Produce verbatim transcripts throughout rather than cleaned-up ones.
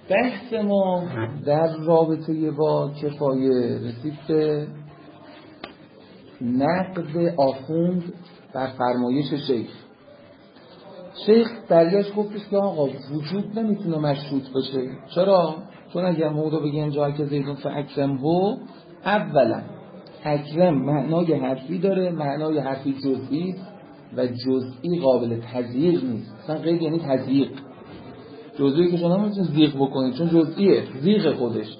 بحث ما در رابطه با کفایه رسید به نقد آخوند بر فرمایش شیخ. شیخ برگشت گفتش که آقا وجود نمیتونه مشروط باشه. چرا؟ چون اگر موضوع بگیم جایی که زیدون فاکرم هو، اولا اکرم معنای حرفی داره، معنای حرفی جزئی و جزئی قابل تضییق نیست. اصلا غیر یعنی تضییق. جزئی که شما نمیتونید زیغ بکنید چون جزئیه، زیغ خودش.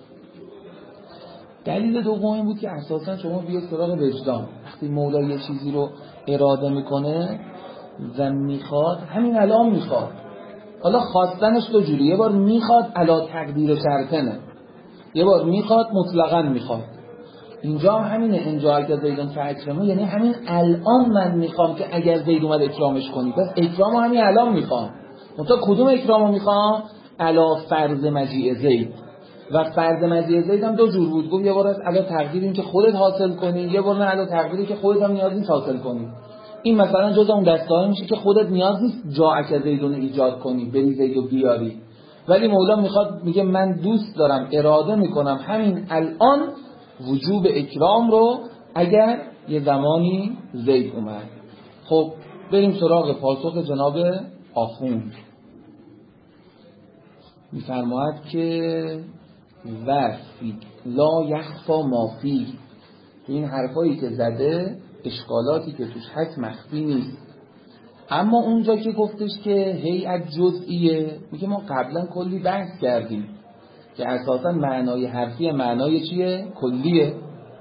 دلیل دوم این بود که اساسا شما بیاید سراغ وجدان. وقتی مولا یه چیزی رو اراده میکنه و میخواد، همین الان میخواد. حالا خواستنش دو جوری، یه بار میخواد علا تقدیر شرطنه، یه بار میخواد مطلقاً میخواد. اینجا هم همینه، اینجا که زیدون فاکرمه یعنی همین الان من میخوام که اگر زید اومد اکرامش کنی. پس اکرامو همین الان میخوام. منتها کدوم اکرامو میخوام؟ علا فرض مجیء زید. و فرض مجیء زید هم دو جور بود. گفت یه بار از علا تقدیری که خودت حاصل کنی، یه بار نه علا تقدیری که خودت هم نیاز نیست حاصل کنی. این مثلا جزء اون دسته‌ای میشه که خودت نیاز نیست جاءک زیدون ایجاد کنی، بری زیدو بیاری. ولی مولا میخواد، میگه من دوست دارم، اراده میکنم همین الان وجوب اکرام رو اگر یه زمانی زید اومد. خب بریم سراغ پاسخ جناب آخوند. میفرماید که وفی لا یخفا ما فی، تو این حرفایی که زده اشکالاتی که توش هست مخفی نیست. اما اونجا که گفتش که هیئت جزئیه، میگه ما قبلا کلی بحث کردیم که اساسا معنای حرفی معنای چیه؟ کلیه.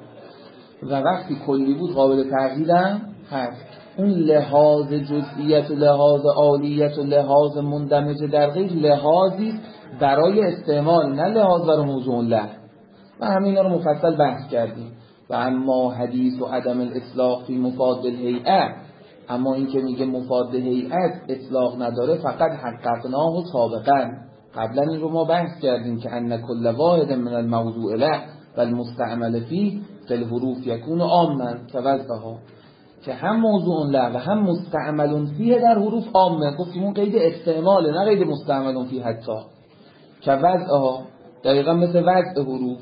و وقتی کلی بود قابل تغییر هم هست. اون لحاظ جزئیت و لحاظ عالیت و لحاظ مندمج در غیر لحاظی برای استعمال، نه لحاظ برای موضوع له. و همین رو مفصل بحث کردیم. و اما حدیث و عدم الاطلاق فی مفاد الهیئه، اما این که میگه مفاد هیئت اطلاق نداره فقط حققناه و سابقا. قبلا این رو ما بحث کردیم که ان کل واحد من الموضوع له و المستعمل فيه فی الحروف یکون عاما كوضعها، که هم موضوع له و هم مستعمل فیه در حروف عامه. گفتیم اون قید استعماله نه قید مستعمل فیه، حتی كوضعها دقیقا مثل وضع حروف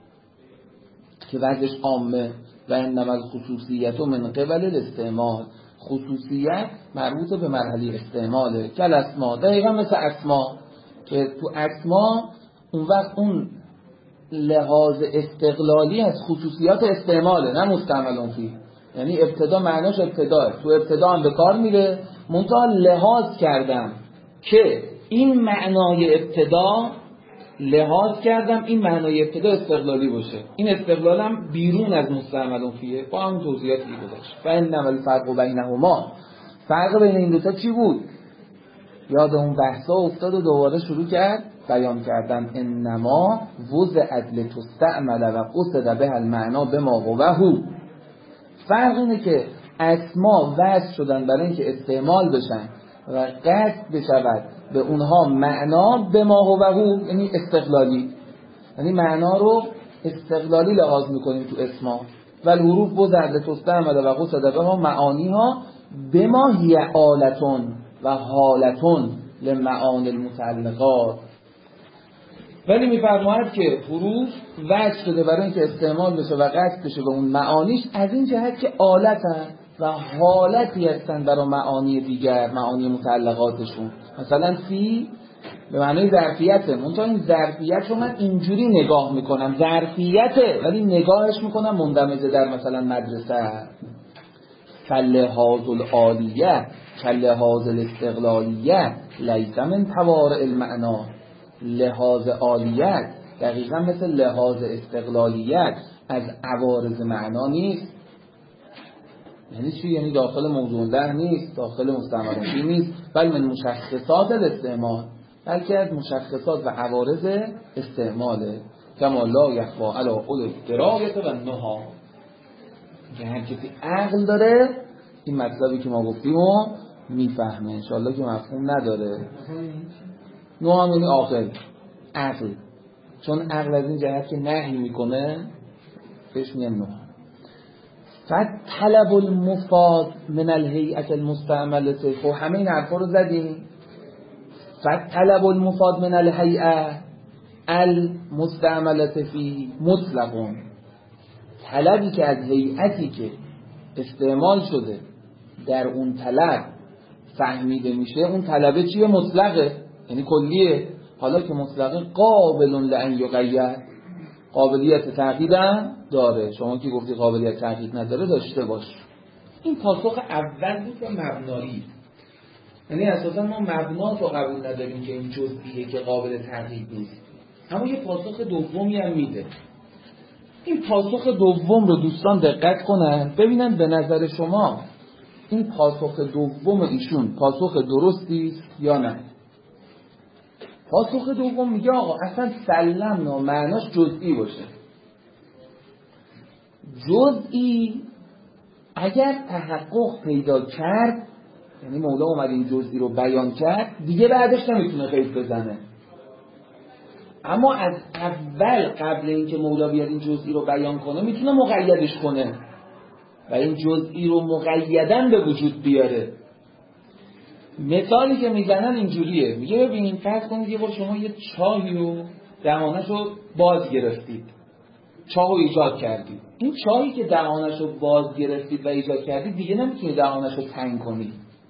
که وضعش عامه. و انما الخصوصیت من قبل الاستعمال، خصوصیت مربوط به مرحله استعماله. کل اسما دقیقا مثل اسما که تو اسما اون وقت اون لحاظ استقلالی از خصوصیات استعماله نه مستعمل فیه. یعنی ابتدا معناش ابتداه، تو ابتدا هم به کار میره. منتها لحاظ کردم که این معنای ابتدا لحاظ کردم این معنای ابتدا استقلالی باشه، این استقلالم بیرون از مستعمل فیه. با هم توضیحاتی گذاشت. و انما الفرق بینهما، فرق بین این دوتا چی بود؟ یاد اون بحثا افتاد و دوباره شروع کرد بیان کردن. انما وضعت لتستعمل و قصد به المعنا بما هو. فرق اینه که اسما وضع شدن برای اینکه استعمال بشن و قصد بشود به اونها معنا به ما هو هو، یعنی استقلالی، یعنی معنا رو استقلالی لحاظ میکنیم تو اسما. و الحروف وضعت لتستعمل و قصد بها معانیها بما هی آلتون و حالتون لمعانی المتعلقات. ولی میفرماید که حروف وضع شده برای اینکه استعمال بشه و قصد بشه به اون معانیش، از این جهت که آلتن و حالتی هستن برای معانی دیگر، معانی متعلقاتشون. مثلا فی به معنی ظرفیته، منتها این ظرفیت رو من اینجوری نگاه میکنم، ظرفیته ولی نگاهش میکنم مندمجه در مثلا مدرسه. فلحاظ العالیه کلحاظ الاستقلالیه لیس من توارع المعنا. لحاظ عالیت دقیقا مثل لحاظ استقلالیت از عوارض معنا نیست. یعنی چی؟ یعنی داخل موضوع له نیست، داخل مستعمل فیه نیست، بل من مشخصات الاستعمال، بلکه از مشخصات و عوارض استعماله. کما لا یخفا علی اولو الدرایة و النهی، که هر کسی عقل داره این مطلبی که ما گفتیم رو میفهمه. انشاءالله که مفهوم نداره. نوع یعنی عاقل، عقل، چون عقل از این جهت که نهی میکنه بهش میگن نوع. فطلب المفاد من الهیئة المستعمله. خب همه این حرفا رو زدیم. فطلب المفاد من الهیئة، المستعملة فی مطلقون، طلبی که از هیئتی که استعمال شده در اون طلب فهمیده میشه، اون طلبه چیه؟ مطلقه، یعنی کلیه. حالا که مطلقه قابل لان یقید، قابلیت تغییر هم داره. شما که گفتی قابلیت تغییر نداره، داشته باش. این پاسخ اول بود و مبنایی، یعنی اساسا ما مبنا رو قبول نداریم که این جزئیه که قابل تغییر نیست. اما یه پاسخ دومی هم میده. این پاسخ دوم رو دوستان دقت کنن ببینن به نظر شما این پاسخ دوم ایشون پاسخ درستی است یا نه. پاسخ دوم میگه آقا اصلا سلمنا معناش جزئی باشه. جزئی اگر تحقق پیدا کرد، یعنی مولا اومد این جزئی رو بیان کرد، دیگه بعدش نمیتونه قید بزنه. اما از اول قبل اینکه مولا بیاد این جزئی رو بیان کنه میتونه مقیدش کنه و این جزئی رو مقیدن به وجود بیاره. مثالی که میزنن اینجوریه، میگه ببین فرض کنید یه بار شما یه چاهی رو دهانش رو باز گرفتید، چاه رو ایجاد کردید. این چاهی که دهانش رو باز گرفتید و ایجاد کردید دیگه نمیتونید دهانش رو تنگ کنید،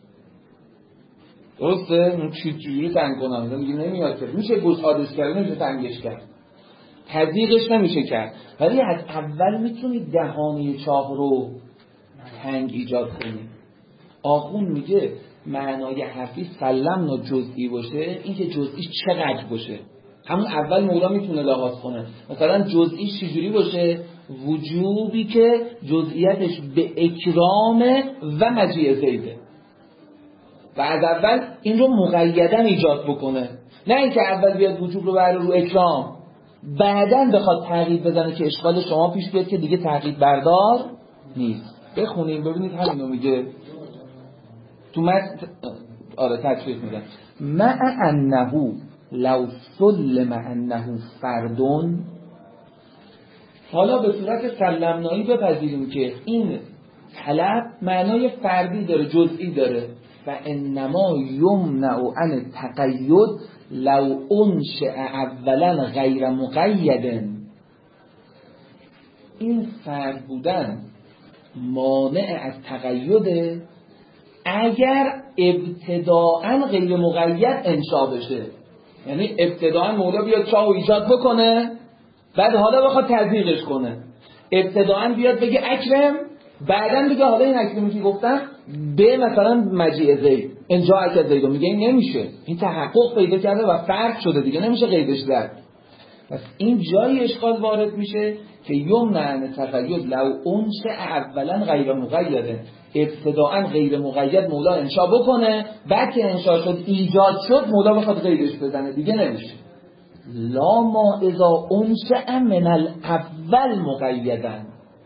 درسته؟ اون چجوری تنگ کنم؟ میگه نمیاد که میشه گشادش کرد، نمیشه تنگش کرد، تضییقش نمیشه کرد، ولی از اول میتونید دهانه چاه رو تنگ ایجاد کنید. آخون میگه معنای حرفی سلمنا جزئی باشه، این که جزئی چقدر باشه همون اول مولا میتونه لحاظ کنه. مثلا جزئی چجوری باشه؟ وجوبی که جزئیتش به اکرام و مجیء زیده و از اول این رو مقیدن ایجاد بکنه، نه اینکه اول بیاد وجوب رو بره رو اکرام بعدن بخواد تغییر بزنه که اشکال شما پیش بیاد که دیگه تغییر بردار نیست. بخونیم ببینید همینو میگه تو متن. آره تکریف میگم مع انه لو سلم انه فردون. حالا به صورت سلمنایی بپذیریم که این طلب معنای فردی داره، جزئی داره. فانما یمنع عن التقید لو انشأ اولا غیر مقید. این فرد بودن مانع از تقیده اگر ابتداءً غیر مقید انشا بشه. یعنی ابتداءً مولا بیاد چاهو ایجاد بکنه بعد حالا بخواد تضییقش کنه، ابتداءً بیاد بگه اکرم، بعداً بگه حالا این اکرمی که گفتم به مثلا مجیء زید انجا اکد زیدو، میگه این نمیشه، این تحقق پیدا کرده و فرد شده دیگه نمیشه قیدش زد. پس این جایی اشکال وارد میشه که یمنع عن تقید لو انشأ اولا غیر مقید. ابتداءً غیر مقید مولا انشا بکنه، بعد که انشا شد ایجاد شد مولا بخواد قیدش بزنه دیگه نمیشه. لا ما اذا انشأ من الاول مقیدا،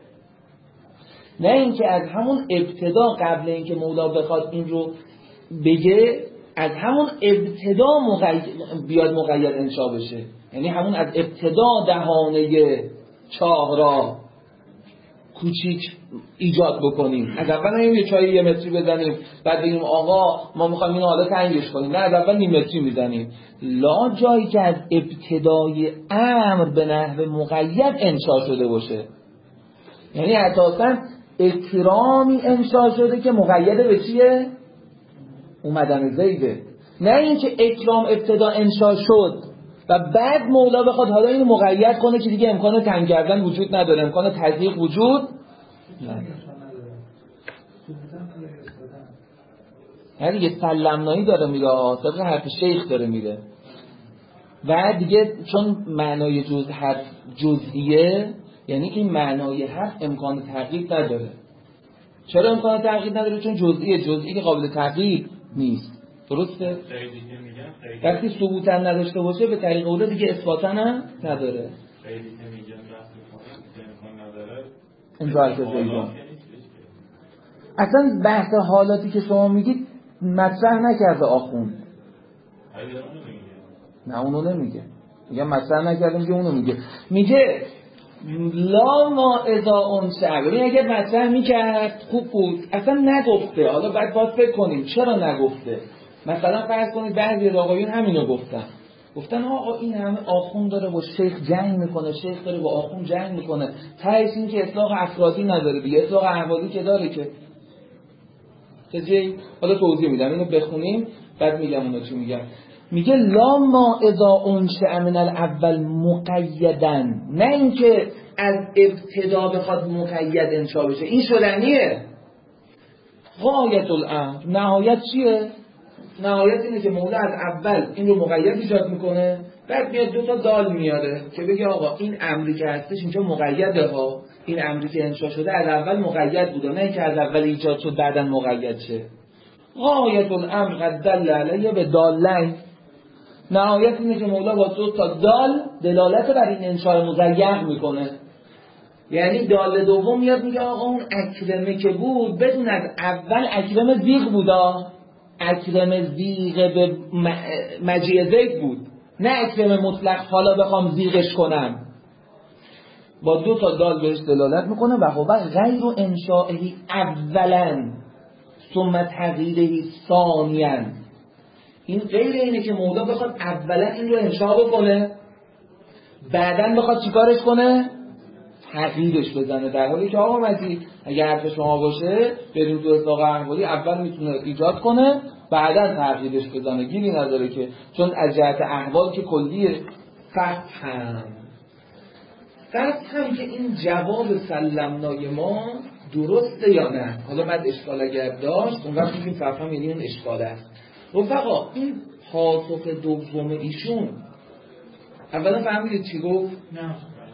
نه اینکه از همون ابتدا قبل اینکه مولا بخواد این رو بگه از همون ابتدا مقید بیاد مقید انشا بشه، یعنی همون از ابتدا دهانه چاه را کوچیک ایجاد بکنیم. از اول نمیم یه چایی یه متری بزنیم بعد بگیم آقا ما میخوایم اینو حالا تنگش کنیم، نه از اول نیم متری میزنیم. لا جایی که از ابتدای امر به نحو مقید انشا شده باشه، یعنی اساساً اکرامی انشا شده که مقید به چیه؟ اومدن زیده، نه اینکه اکرام ابتدا انشا شد و بعد مولا بخواد حالا اینو مقید کنه که دیگه امکان تنگ کردن وجود نداره، امکان تضییق وجود نداره. یعنی یه سلمنایی داره میره، طبق حرف شیخ داره میره و دیگه چون معنای جز حرف جزئیه، یعنی این معنای حرف امکان تغییر نداره. چرا امکان تغییر نداره؟ چون جزئیه، جزئی که قابل تغییر نیست. درسته؟ وقتی ثبوتا نداشته باشه به طریق اوله دیگه اثباتا هم نداره. خیلی که میگن رفت کنه امکان نداره اینجا حرف زیدون. اصلا بحث حالاتی که شما میگید مطرح نکرده آخوند. نه اونو نمیگه، میگه مطرح نکرده، میگه اونو میگه. میگه لا ما اذا انشأ، ببین اگر مطرح میکرد خوب بود، اصلا نگفته. حالا بعد باید فکر کنیم چرا نگفته. مثلا فرض کنید بعضی آقایون همینو گفتن، گفتن آقا این همه آخوند داره با شیخ جنگ میکنه، شیخ داره با آخوند جنگ میکنه، تهش این که اطلاق افرادی نداره دیگه، اطلاق احوادی که داره که چه. حالا توضیح میدم، اینو بخونیم بعد میگم اونا چی میگن. میگه لا ما اذا انشأ من الاول مقیدا، نه اینکه از ابتدا بخواد مقید انشا بشه، این شدنیه. غایت الامر، نهایت چیه؟ نهایت اینه که مولا از اول این رو مقید ایجاد میکنه، بعد میاد دو تا دال میاره که بگه آقا این امری که هستش اینجا مقیده ها، این امری که انشا شده از اول مقید بوده، نه اینکه از اول ایجاد شد بعداً مقید شه. غایت الامر قد دل علیه به دالین، نهایت اینه که مولا با دو تا دال دلالت بر این انشاء مزیق میکنه. یعنی دال دوم میاد میگه آقا اون اکرمه که بود بدون از اول اکرم زیغ بودا، اکرم زیغ به مجیع زید بود، نه اکرم مطلق حالا بخوام زیغش کنم. با دو تا دال بهش دلالت میکنه و هو غیر انشائه اولا ثم تغییره ثانیا. این غیر اینه که مولا بخواد اولا این رو انشاء بکنه بعدن بخواد چیکارش کنه؟ تغییرش بزنه، در حالی که آقا مزید اگه حرف شما باشه بریم تو اطلاق احوالی اول میتونه ایجاد کنه بعدن تغییرش بزنه، گیری نداره که، چون از جهت احوال که کلیه. فهم فهم که این جواب سلمنای ما درسته یا نه؟ حالا بعد اشکال اگر داشت اون وقت میگیم فهم یعنی اون اشکال است. رفقا این پاسخ دوم ایشون اولا فهمیدید چی گفت؟ نه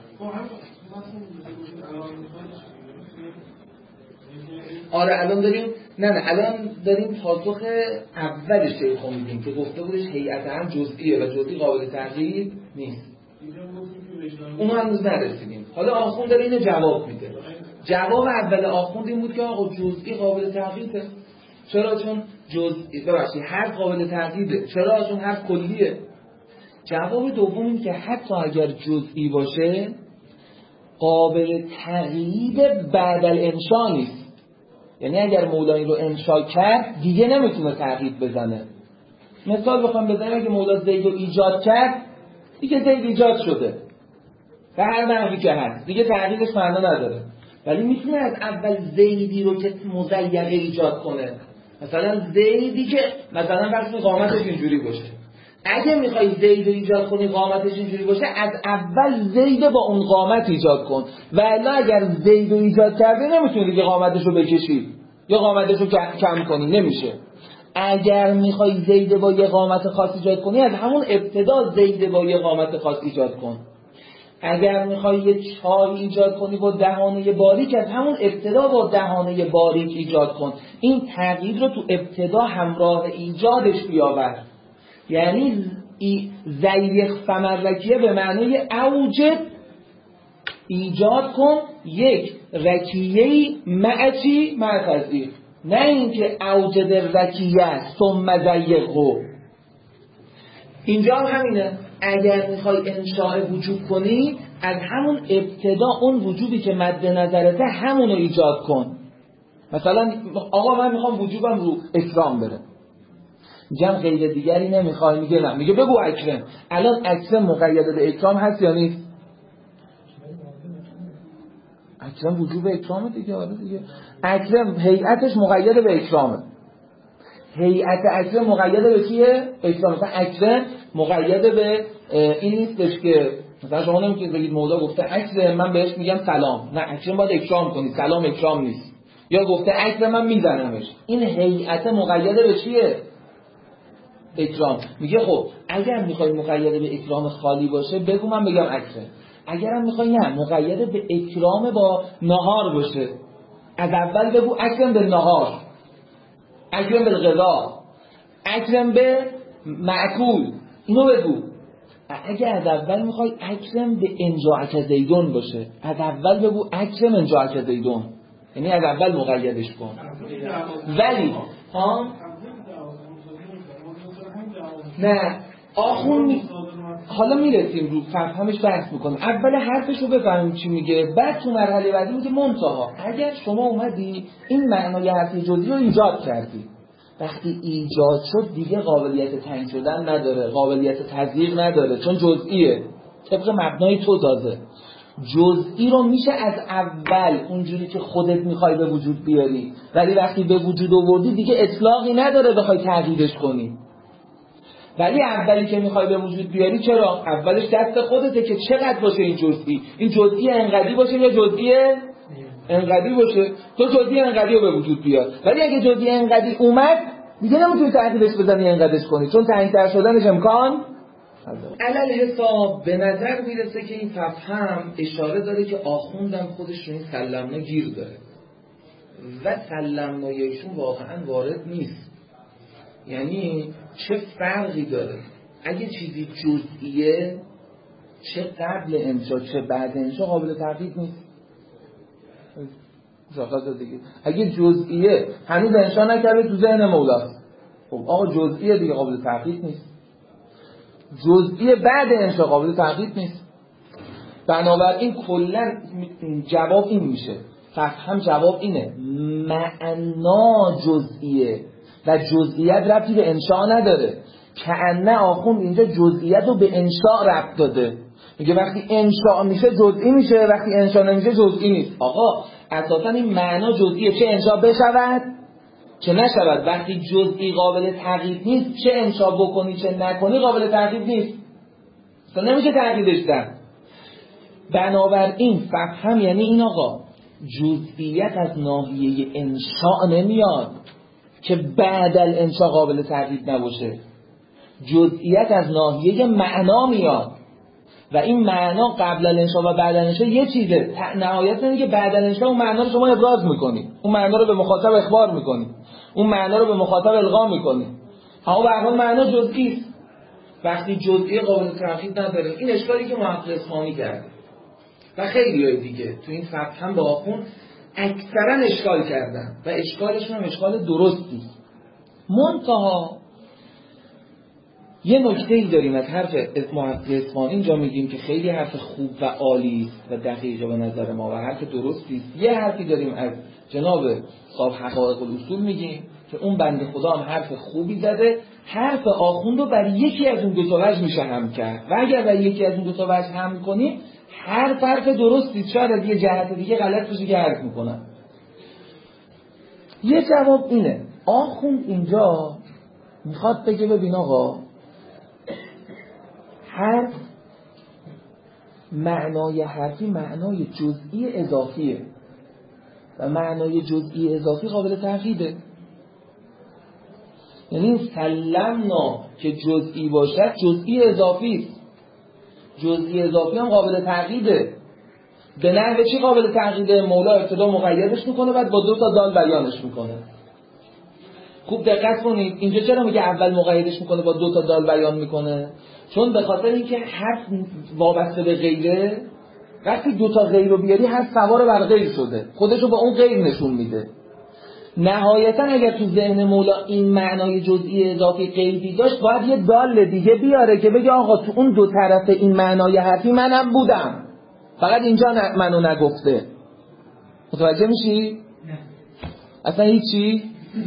آره الان داریم نه نه الان داریم پاسخ اول شیخو میدیم که گفته بودش هیئت هم جزئیه و جزئی قابل تغییر نیست. اون هنوز نرسیدیم. حالا آخوند داره اینو جواب میده. جواب اول آخوند این بود که آقا جزئی قابل تغییره. چرا؟ چون جزئی ببخشید هر قابل تغییره. چرا؟ چون هر کلیه. جواب دوم این که حتی اگر جزئی باشه قابل تغییر بعد الانشاء نیست. یعنی اگر مولا این رو انشاء کرد دیگه نمیتونه تغییر بزنه. مثال بخوام بزنم اگه مولا زید رو ایجاد کرد دیگه زید ایجاد شده و هر نحوی که هست دیگه تغییرش معنا نداره، ولی میتونه از اول زیدی رو که مزیقه ایجاد کنه. مثلا زیدی که مثلا فرض قامتش اینجوری باشه، اگه میخوای زید رو ایجاد کنی قامتش اینجوری باشه از اول زید با اون قامت ایجاد کن، ولی اگر زید رو ایجاد کرده نمیتونی دیگه قامتش رو بکشی یا قامتش رو کم کنی، نمیشه. اگر میخوای زید با یه قامت خاص ایجاد کنی از همون ابتدا زید با یه قامت خاص ایجاد کن. اگر میخوای یه چای ایجاد کنی با دهانه باریک از همون ابتدا با دهانه باریک ایجاد کن. این تغییر رو تو ابتدا همراه ایجادش بیاور. یعنی زیق فمرکیه به معنی اوجد ایجاد کن یک رکیه‌ای معچی معتزی، نه اینکه اوجد رکیه ثم زیقه. اینجا هم همینه، اگر میخوای انشاء وجود کنی از همون ابتدا اون وجودی که مد نظرته همون رو ایجاد کن. مثلا آقا من میخوام وجودم رو اکرام بره، جمع غیر دیگری نمیخوای، میگه نه، میگه بگو اکرم. الان اکرم مقید به اکرام هست یا نیست؟ اکرم وجوب اکرامه دیگه. آره دیگه اکرم هیئتش مقید به اکرامه، هیئت اکرم مقید به چیه؟ اکرام. مثلا اکرم مقید به این نیستش که مثلا شما نمیتونید بگید مولا گفته اکرم من بهش میگم سلام، نه اکرم باید اکرام کنی، سلام اکرام نیست. یا گفته اکرم من میزنمش، این هیئت مقید به چیه؟ اکرام. میگه خب اگر میخوای مقید به اکرام خالی باشه بگو من بگم اکرم، اگرم میخوای نه مقید به اکرام با نهار باشه از اول بگو اکرم به نهار، اکرم به غذا، اکرم به معکول، اینو بگو. اگر از اول میخوای اکرم به انجاعک زیدون باشه از اول بگو اکرم انجاعک زیدون، یعنی از اول مقیدش کن. ولی ها نه آخون می... حالا میرسیم رو فهمش بحث میکنیم، اول حرفش رو بفهمیم چی میگه، بعد تو مرحله بعدی میگه منتها اگر شما اومدی این معنای حرفی جزئی رو ایجاد کردی وقتی ایجاد شد دیگه قابلیت تنگ شدن نداره، قابلیت تزریق نداره، چون جزئیه. طبق مبنای تو تازه جزئی رو میشه از اول اونجوری که خودت میخوای به وجود بیاری، ولی وقتی به وجود آوردی دیگه اطلاقی نداره بخوای تغییرش کنی. ولی اولی که میخوای به وجود بیاری چرا؟ اولش دست خودته که چقدر باشه این جزئی. این جزئی انقدی باشه یا جزئی انقدی باشه. تو جزئی انقدی رو به وجود بیار، ولی اگه جزئی انقدی اومد دیگه نمیتونی تغییرش بدنی انقدرش کنی، چون تنگ‌تر شدنش امکان علل حساب. به نظر میرسه که این فهم اشاره داره که آخوندم خودش رو این سلمنا گیر داره و سلمنایشون واقعا وارد نیست. یعنی چه فرقی داره اگه چیزی جزئیه، چه قبل انشا چه بعد انشا قابل تغییر نیست. مشخصه دیگه. اگه جزئیه هنوز انشا نکرده تو ذهن مولاست، خب آقا جزئیه دیگه قابل تغییر نیست. جزئی بعد انشا قابل تغییر نیست. بنابراین کلا جواب این میشه، فهم جواب اینه، معنا جزئیه و جزئیت ربطی به انشا نداره. کأنه آخوند اینجا جزئیت رو به انشا ربط داده، میگه وقتی انشا میشه جزئی میشه، وقتی انشا نمیشه جزئی نیست. آقا اساسا این معنا جزئیه، چه انشا بشود چه نشود. وقتی جزئی قابل تغییر نیست، چه انشا بکنی چه نکنی قابل تغییر نیست، اصلا نمیشه تغییرش داد. بنابراین فهم یعنی این آقا جزئیت از ناحیه انشا نمیاد که بعد الانشا قابل تغییر نباشه، جزئیت از ناحیه معنا میاد و این معنا قبل الانشا و بعد الانشا یه چیزه. نهایت اینه که بعد الانشا اون معنا رو شما ابراز میکنی، اون معنا رو به مخاطب اخبار میکنی، اون معنا رو به مخاطب القا میکنی، اما به هر حال معنا جزئی است. وقتی جزئی قابل تغییر نداره، این اشکالی که محقق اصفهانی کرده و خیلیای دیگه تو این فقه هم با آخوند اکثرا اشکال کردن و اشکالشون هم اشکال درستی. منتها یه نکته‌ای داریم از حرف محقق اصفهانی، اینجا میگیم که خیلی حرف خوب و عالی است و دقیقه به نظر ما و حرف درستی است. یه حرفی داریم از جناب صاحب حقایق الاصول میگیم که اون بنده خدا هم حرف خوبی زده، حرف آخوند رو بر یکی از اون دو تا وجه میشه هم کرد و اگر بر یکی از اون دو تا وجه هم کنیم هر حرف درستی، شاید از یه جهت دیگه غلط بشه که حرف میکنن. یه جواب اینه، آخوند اینجا میخواد بگه ببین آقا حرف معنای حرفی معنای جزئی اضافیه و معنای جزئی اضافی قابل تغییره. یعنی سلمنا که جزئی باشد جزئی اضافی است، جزئی اضافی هم قابل تغییره. به نحو چی قابل تغییره؟ مولا ابتدا مقیدش میکنه بعد با دو تا دال بیانش میکنه. خوب دقت کنید اینجا چرا میگه اول مقیدش میکنه با دو تا دال بیان میکنه؟ چون به خاطر اینکه حرف وابسته به غیره، وقتی دو تا غیر رو بیاری حرف سوار بر غیر شده، خودشو با اون غیر نشون میده. نهایتا اگر تو ذهن مولا این معنای جزئی اضافی قیدی داشت باید یه دال دیگه بیاره که بگه آقا تو اون دو طرف این معنای حرفی منم بودم، فقط اینجا منو نگفته. متوجه میشی؟ نه اصلا هیچی؟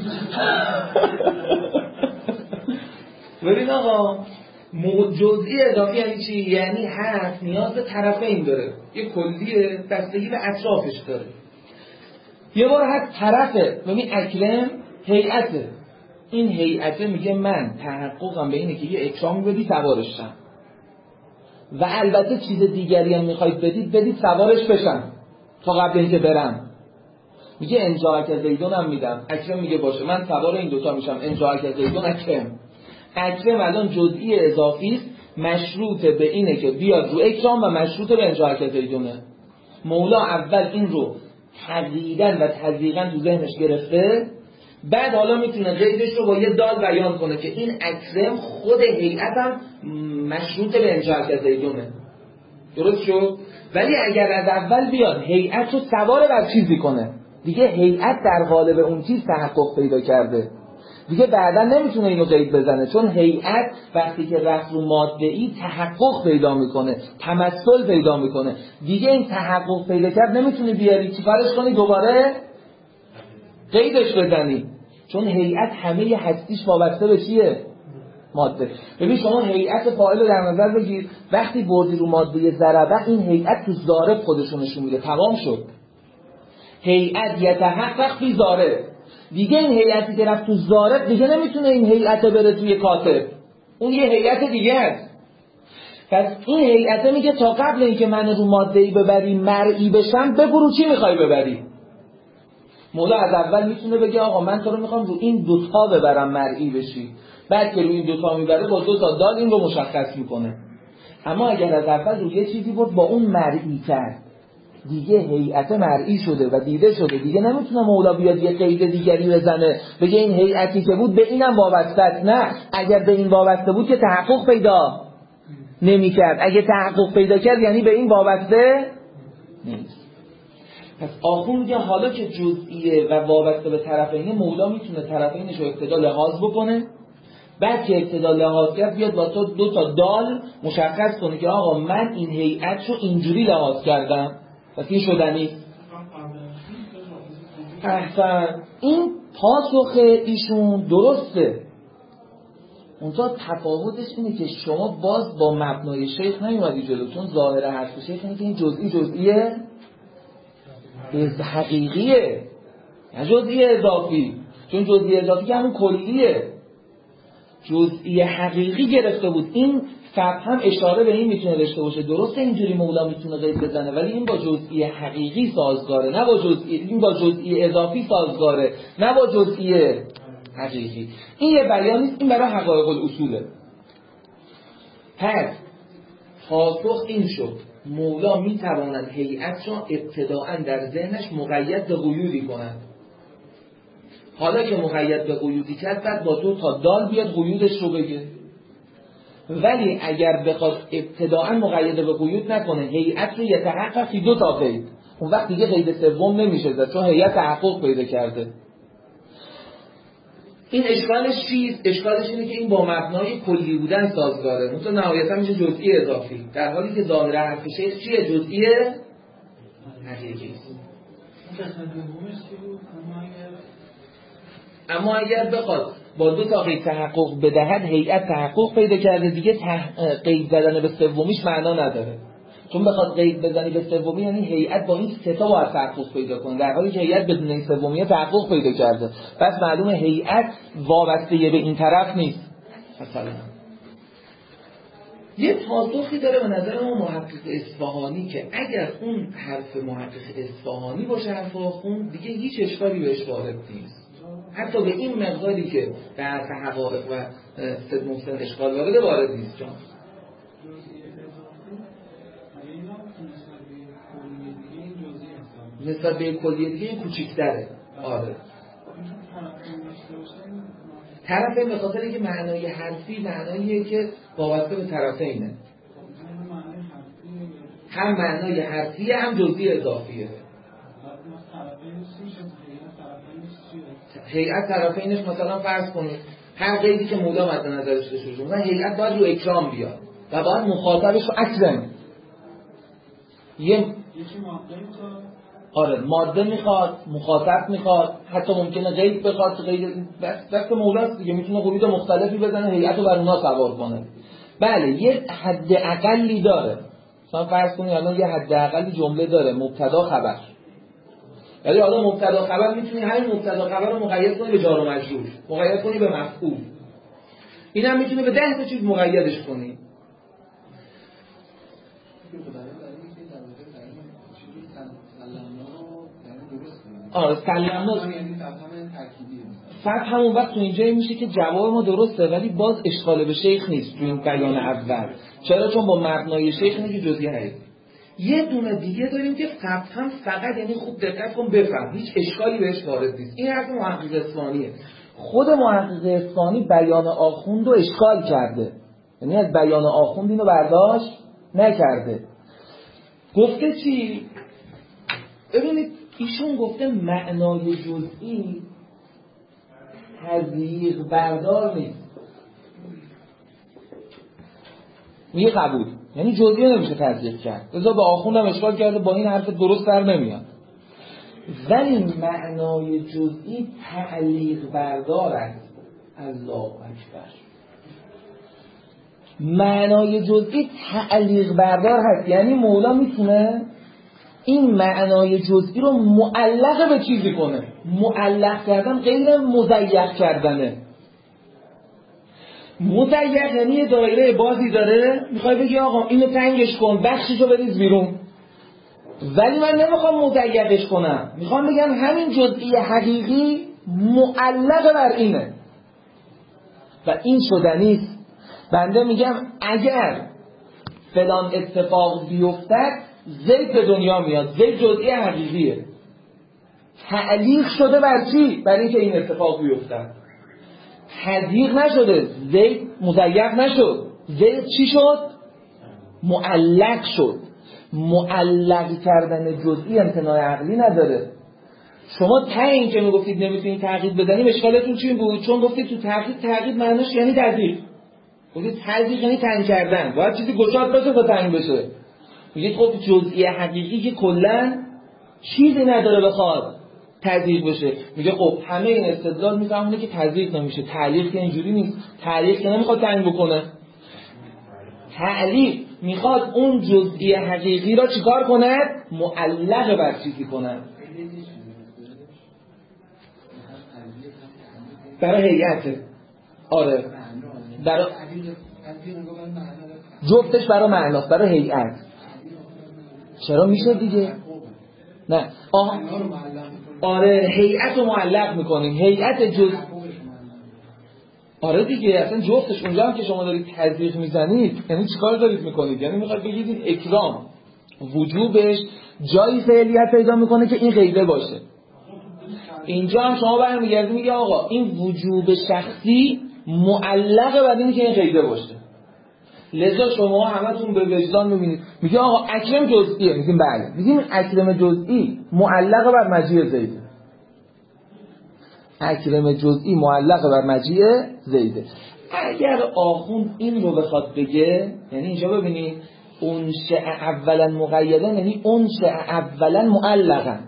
ببین آقا جزئی اضافی یعنی چی؟ یعنی حرف نیاز به طرفین داره، یه کلیه بستگی به اطرافش داره. یه بار هست طرفه، ببین اکرم هیئته، این هیئته میگه من تحققم به اینه که یه اکرام بدی سوارش شم و البته چیز دیگری هم میخواید بدید بدید سوارش بشم تا قبل اینکه برم. میگه انجاک زیدون هم میدم، اکرم میگه باشه من سوار این دوتا میشم، انجاک زیدون اکرم. اکرم الان جزئی اضافی است، مشروط به اینه که بیاد رو اکرام و مشروط به انجاک زیدونه. مولا اول این رو تقییداً و تضییقاً تو ذهنش گرفته، بعد حالا میتونه غیرش رو با یه دال بیان کنه که این اکرم خود هیئت هم مشروط به انجاک زیدونه. درست شد؟ ولی اگر از اول بیاد هیئت رو سوار بر چیزی کنه، دیگه هیئت در قالب اون چیز تحقق پیدا کرده، دیگه بعدا نمیتونه اینو قید بزنه، چون هیئت وقتی که رفت رو ماده ای تحقق پیدا میکنه، تمثل پیدا میکنه، دیگه این تحقق پیدا کرد نمیتونی بیاری چیکارش کنی دوباره قیدش بزنی. چون هیئت همه هستیش وابسته به چیه؟ ماده. ببین شما هیئت فاعل رو در نظر بگیر، وقتی بردی رو ماده ضربه این هیئت تو ضارب خودشو نشون میده، تمام شد. هیئت یتحقق فی ضارب، دیگه این هیئتی که رفت تو ضارب دیگه نمیتونه این هیئت بره توی کاتب، اون یه هیئت دیگه است. پس این هیئت میگه تا قبل اینکه من رو ماده‌ای ببری مرئی بشم بگو رو چی میخوای ببری. مولا از اول میتونه بگه آقا من تو رو میخوام رو این دوتا ببرم مرئی بشی، بعد که رو این دوتا میبره با دو تا دال این رو مشخص میکنه. اما اگر از اول رو یه چیزی بود با اون مرئی کرد، دیگه هیئت مرئی شده و دیده شده، دیگه نمیتونه مولا بیاد یه قید دیگری بزنه بگه این هیئتی که بود به اینم وابسته است. نه، اگر به این وابسته بود که تحقق پیدا نمی کرد، اگه تحقق پیدا کرد یعنی به این وابسته نیست. پس آخوند میگه حالا که جزئیه و وابسته به طرفینه، مولا میتونه طرفینش رو ابتدا لحاظ بکنه، بعد که ابتدا لحاظ کرد بیاد با تو دو تا دال مشخص کنه که آقا من این هیئت رو اینجوری لحاظ کردم، پس این شدنی. احسن، این پاسخ ایشون درسته، اونجا تفاوتش اینه که شما باز با مبنای شیخ نمیومدی جلو، چون ظاهر حرف شیخ اینه که این جزئی جزئیه حقیقیه، نه جزئی اضافی، چون جزئی اضافی که همون کلیه، جزئی حقیقی گرفته بود. این فقط هم اشاره به این میتونه داشته باشه، درسته اینجوری مولا میتونه قید بزنه، ولی این با جزئی حقیقی سازگاره، نه با جزئی، این با جزئی اضافی سازگاره، نه با جزئی حقیقی. این یه بیان نیست، این برای حقایق الاصوله. پس پاسخ این شد مولا میتواند هیئت را ابتداءً در ذهنش مقید به قیودی کند. حالا که مقید به قیودی کرد بعد با دو تا دال بیاد قیودش رو بگه. ولی اگر بخواد ابتداءً مقید به قیود نکنه، هیئت رو یتحقق فی دو تا قید، اون وقت دیگه قید سوم نمیشه زد، چون هیئت تحقق پیدا کرده. این اشکالش چیست؟ اشکالش اینه که این با مبنای کلی بودن سازگاره، مثلا نهایتا میشه جزئی اضافی، در حالی که ظاهر حرف شیخ چیه؟ جزئی حقیقی. اما اگر بخواد با دو تا قید تحقق بدهد، هیئت تحقق پیدا کرده، دیگه تح... قید زدن به سومیش معنا نداره، چون بخواد قید بزنی به سومی یعنی هیئت با این سه تا باید تحقق پیدا کنه، در حالی که هیئت بدون این سومیه تحقق پیدا کرده. پس معلومه هیئت وابسته به این طرف نیست. مثلا یه پاسخی داره به نظر ما محقق اصفهانی که اگر اون حرف محقق اصفهانی باشه حرف آخوند، دیگه هیچ اشکالی بهش وارد نیست، حتی به این مقداری که به حرف حقایق و سید محسن اشکال وارده وارد نیست. جان نسبت به کلیه دیگه این کوچیک‌تره. آره طرفین به خاطر اینکه معنای حرفی معناییه که وابسته به طرفینه، هم معنای حرفیه هم جزئی اضافیه. هیئت طرفینش مثلا فرض کنید هر قیدی که مولا مد نظرش داشته باشه، مثلا هیئت باید رو اکرام بیاد و باید مخاطبش رو اکرم، یه آره ماده میخواد، مخاطب میخواد، حتی ممکنه قید بخواد، قید دست دست مولاست دیگه، میتونه قیود مختلفی بزنه هیئت رو بر اونها سوار کنه. بله یه حد اقلی داره، مثلا فرض کنید الان یه حد اقلی جمله داره، مبتدا خبر، ولی حالا مبتدا خبر میتونی همین مبتدا خبر رو مقید کنی به جار و مجرور، مقید کنی به مفعول، اینم میتونی به ده تا چیز مقیدش کنی. آره سلمنا فقط همون وقت تو اینجایی میشه که جواب ما درسته، ولی باز اشکال به شیخ نیست تو این بیان اول. چرا؟ چون با مبنای شیخ اینه که جزئی هست. یه دونه دیگه داریم که فقط فقط یعنی خوب دقت کن بفهم، هیچ اشکالی بهش وارد نیست. این حرف محقق اصفهانیه. خود محقق اصفهانی بیان آخوند رو اشکال کرده، یعنی از بیان آخوند اینو برداشت نکرده. گفته چی؟ ببینید ایشون گفته معنای جزئی تضییق بردار نیست. میگه قبول، یعنی جزئی نمیشه تضییق کرد. لذا به آخوندم اشکال کرده، با این حرف درست در نمیاد. ولی معنای جزئی تعلیق بردار است. الله اکبر. معنای جزئی تعلیق بردار هست، یعنی مولا میتونه این معنای جزئی رو معلق به چیزی کنه. معلق کردن غیر مضیق کردنه. مضیق یعنی یه دایره بازی داره، میخوای بگی آقا اینو تنگش کن، بخشیشو بریز بیرون، ولی من نمیخوام مضیقش کنم، میخوام بگم همین جزئی حقیقی معلق بر اینه و این شدنیست. بنده میگم اگر فلان اتفاق بیفتد زید به دنیا میاد، زید جزئی حقیقیه، تعلیق شده بر چی؟ بر اینکه این اتفاق بیفتد. تضییق نشده، زید مضیق نشد، زید چی شد؟ معلق شد. معلق کردن جزئی امتناع عقلی نداره. شما ته این که میگفتید نمیتونید تعقیب بزنیم اشکالتون چی بود؟ چون گفتید تو تعقیب تعقیب معنیش یعنی تضییق. گفتید تضییق یعنی تنگ کردن، باید چیزی گشاد باشه تا تنگ بشه. میگید خب جزئی حقیقی که کلا چیزی نداره بخواد تضییق بشه. میگه خب همه این استدلال میفهمونه که تضییق نمیشه. تعلیق که اینجوری نیست. تعلیق که نمیخواد تنگ بکنه. تعلیق میخواد اون جزئی حقیقی را چیکار کنه؟ معلق بر چیزی کنه. برای هیئت. آره. برای جفتش برای معناست، برای هیئت. چرا میشه دیگه؟ نه. آه. آره هیئت رو معلق میکنیم. هیئت جز آره دیگه اصلا جفتش. اونجا هم که شما دارید تضییق میزنید یعنی چیکار دارید میکنید؟ یعنی میخواید بگید این اکرام وجوبش جایی فعلیت پیدا میکنه که این غیبه باشه. اینجا هم شما برمیگردید میگه آقا این وجوب شخصی معلق بر اینه که این غیبه باشه. لذا شما همتون به وجدان میبینید میگه آقا اکرم جزئیه، میگیم بله، میگیم اکرم جزئی معلق بر مجیء زیده. اکرم جزئی معلق بر مجیء زیده. اگر آخوند این رو بخواد بگه، یعنی اینجا ببینید انشأ اولا مقیدن، یعنی انشأ اولا معلقن،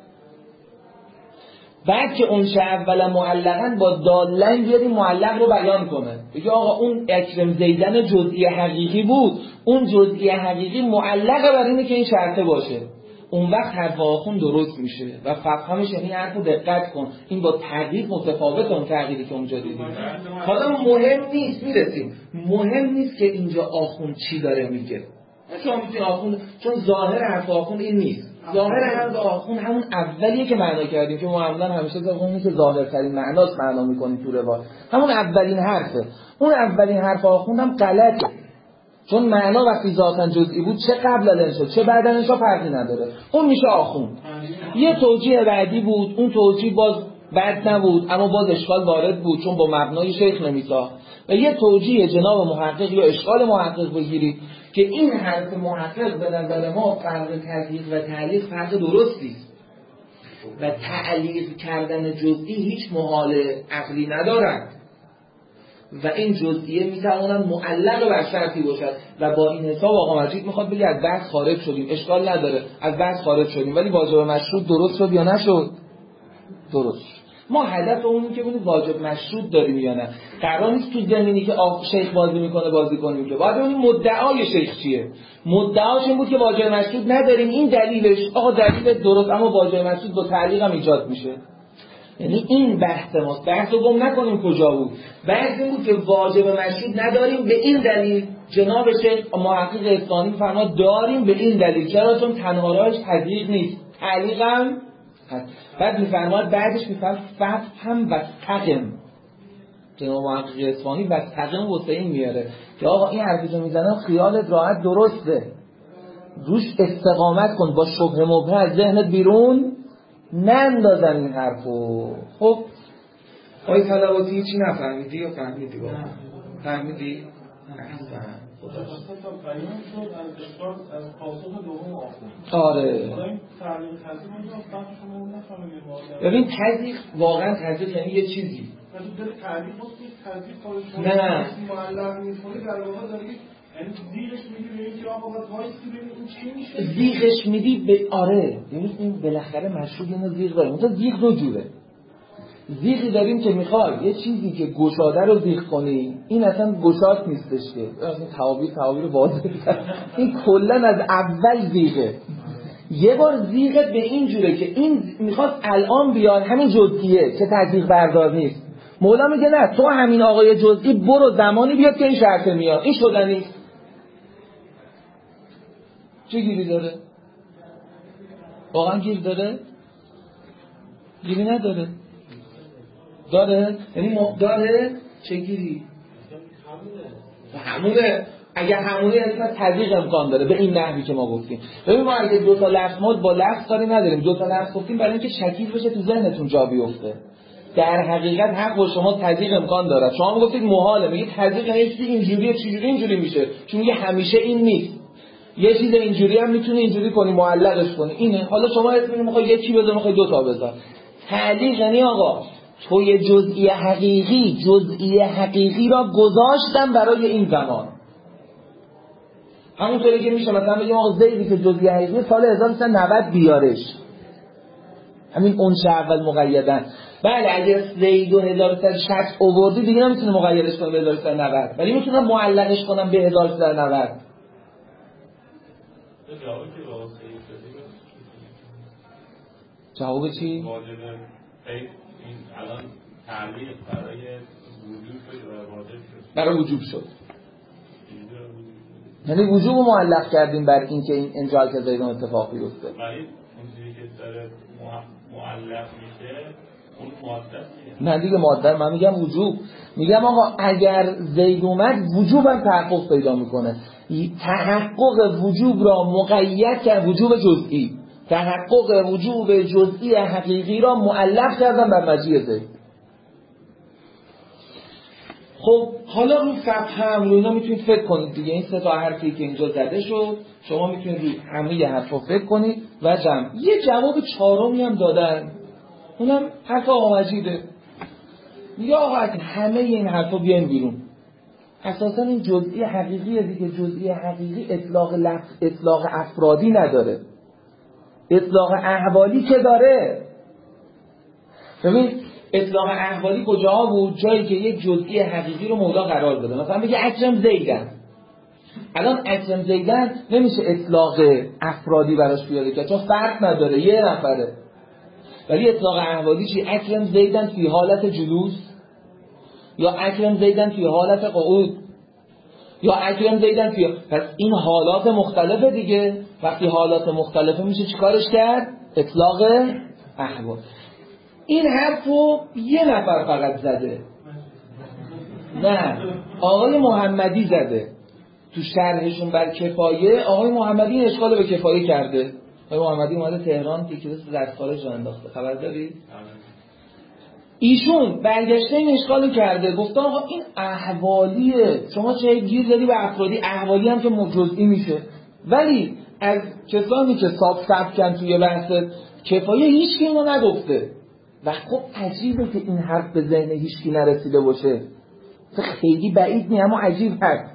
بعد که انشأ اولا معلقن با دالن بیاد این معلق رو بیان کنه، بگه آقا اون اکرم زیدن جزئی حقیقی بود، اون جزئی حقیقی معلق بر اینه که این شرطه باشه. اون وقت حرف آخوند درست میشه و فقهمش یعنی حرف رو دقت کن، این با تغییر متفاوت اون تغییری که اونجا دیدیم. حالا مهم نیست، میرسیم، مهم نیست که اینجا آخوند چی داره میگه. شما میتونید آخوند، چون ظاهر حرف آخوند این نیست. ظاهر حرف آخوند همون اولیه که معنا کردیم که معمولا همیشه اون که ظاهرترین معناست معنا میکنیم تو روایت، همون اولین حرفه. اون اولین حرف آخوند هم غلطه، چون معنا وقتی ذاتاً جزئی بود چه قبل از انشا چه بعد از انشا فرقی نداره، اون میشه آخوند. یه توجیه بعدی بود، اون توجیه باز بد نبود اما باز اشکال وارد بود چون با مبنای شیخ نمیساخت. و یه توجیه جناب محقق یا اشکال محقق بگیرید که این حرف محقق به نظر ما فرق تضییق و تعلیق فرق درستی است و تعلیق کردن جزئی هیچ محال عقلی ندارد و این جزئیه میتواند معلق بر شرطی باشد و با این حساب آقا مجید میخواد بگه از بحث خارج شدیم، اشکال نداره از بحث خارج شدیم، ولی واجب مشروط درست شد یا نشد؟ درست. ما هدف اونیم که ببینیم واجب مشروط داریم یا نه. قرار نیست تو زمینی که آقا شیخ بازی میکنه بازی کنیم، که باید ببینیم مدعای شیخ چیه. مدعاش این بود که واجب مشروط نداریم، این دلیلش، آقا دلیل درست، اما واجب مشروط با تعلیق هم ایجاد میشه. یعنی این بحث ماست. بحث رو گم نکنیم کجا بود. بحث این بود که واجب مشروط نداریم به این دلیل. جناب شیخ محقق اصفهانی فرمود داریم به این دلیل. چرا؟ چون تنها راهش تضییق نیست، تعلیق هم هست. بعد میفرماد بعدش میفرماد فهم و تقم. جناب محقق اصفهانی و تقم حسین میاره که آقا این حرفی که میزنم خیالت راحت درسته، روش استقامت کن، با شبهه مبهم از ذهنت بیرون نندازن این حرفو. خب آقای طلباتی چی نفهمیدی یا فهمیدی؟ با فهمیدی؟ آره ببین تضییق واقعا تضییق یعنی یه چیزی نه زیغش میدی به اینکه آقا باید وایسی ببین این چی میشه. زیغش میدی به آره یعنی این بالاخره مشروط اینو زیغ داره. مثلا زیغ دو جوره. زیغی داریم که میخوای یه چیزی که گشاده رو زیغ کنی، این اصلا گشاد نیستش که این تعابیر تعابیر واضحه، این کلا از اول زیغه. یه بار زیغت به این جوره که این میخواد الان بیاد همین جزئیه که تزیغ بردار نیست. مولا میگه نه تو همین آقای جزئی برو زمانی بیاد که این شرطه میاد، این شدنی نیست. چه گیری داره؟ واقعا گیر داره؟ گیری نداره؟ داره؟ یعنی داره؟ چه گیری؟ همونه. اگر همونه یعنی من تضییق امکان داره به این نحوی که ما گفتیم. ببین ما اگه دو تا لفظ ما با لفظ کاری نداریم، دو تا لفظ گفتیم برای اینکه شکیل بشه تو ذهنتون جا بیفته. در حقیقت حق با شما تضییق امکان داره. شما گفتید محاله، میگید تضییق یه چیزی اینجوریه، چجوری اینجوری میشه؟ چون میگه همیشه این نیست. یه چیز اینجوری هم میتونه اینجوری کنی، معلقش کنی. اینه. حالا شما اسم میخوای یکی بذار، میخوای دو تا بذار. تعلیق یعنی آقا تو یه جزئی حقیقی، جزئی حقیقی را گذاشتم برای این زمان. همونطوری که میشه مثلا بگیم آقا زیدی که جزئی حقیقی سال هزار و سیصد و نود بیارش. همین اون چه اول مقیدن. بله اگر زید و هزار و سیصد و شصت آوردی دیگه نمیتونه مقیدش کنه به هزار و سیصد و نود، ولی میتونه معلقش کنم به هزار و سیصد و نود. جواب چی؟ واجب این الان تعلیق برای وجوب شد و واجب شد. برای وجوب شد. یعنی وجوب رو معلق کردیم بر این که این انجال که زیدان اتفاق بیفته. ولی اون چیزی که داره معلق میشه اون ماده نه دیگه ماده، من میگم وجوب. میگم آقا اگر زید اومد وجوب هم تحقق پیدا میکنه. تحقق وجوب را مقید کرد، وجوب جزئی، تحقق وجوب جزئی حقیقی را معلق کردن بر مجیء زید. خب حالا رو صفحه هم رو اینا میتونید فکر کنید دیگه. این سه تا حرفی که اینجا زده شد شما میتونید روی همه حرفا فکر کنید و جمع. یه جواب چهارمی هم دادن، اونم حرف آقا مجیده. میگه آقا همه این حرفا بیاین بیرون. اساسا این جزئی حقیقیه دیگه. جزئی حقیقی اطلاق لفظ، اطلاق افرادی نداره، اطلاق احوالی که داره. ببین اطلاق احوالی کجاها بود؟ جایی که یک جزئی حقیقی رو مولا قرار داده. مثلا بگه اکرم زیدن. الان اکرم زیدن نمیشه اطلاق افرادی براش بیاره که چون فرق نداره، یه نفره. ولی اطلاق احوالی چی؟ اکرم زیدن فی حالت جلوس، یا اکرم زیدن فی حالت قعود، یا اکرم زیدن فی. پس این حالات مختلفه دیگه. وقتی حالات مختلفه میشه چیکارش کرد؟ اطلاق احوال. این حرفو یه نفر فقط زده، نه آقای محمدی زده تو شرحشون بر کفایه. آقای محمدی این اشکال به کفایه کرده. آقای محمدی اومده تهران که کلاس درس خارج رو انداخته، خبر دارید؟ ایشون برگشته این اشکال کرده، گفته آقا این احوالیه، شما چه گیر دادی به افرادی، احوالی هم که جزئی میشه. ولی از کسانی که صاف صف کن توی بحث کفایه هیچ کی اینو نگفته. و خب عجیبه که این حرف به ذهن هیچ کی نرسیده باشه. خیلی بعید نیست اما عجیب هست.